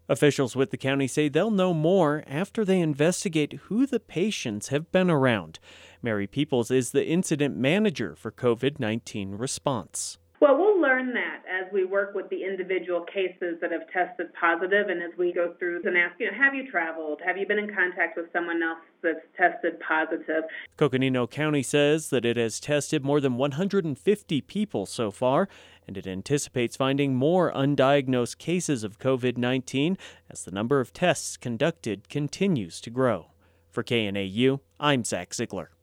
Officials with the county say they'll know more after they investigate who the patients have been around. Mary Peoples is the incident manager for COVID-19 response. Well, we'll learn that as we work with the individual cases that have tested positive, and as we go through and ask, have you traveled? Have you been in contact with someone else that's tested positive? Coconino County says that it has tested more than 150 people so far, and it anticipates finding more undiagnosed cases of COVID-19 as the number of tests conducted continues to grow. For KNAU, I'm Zach Ziegler.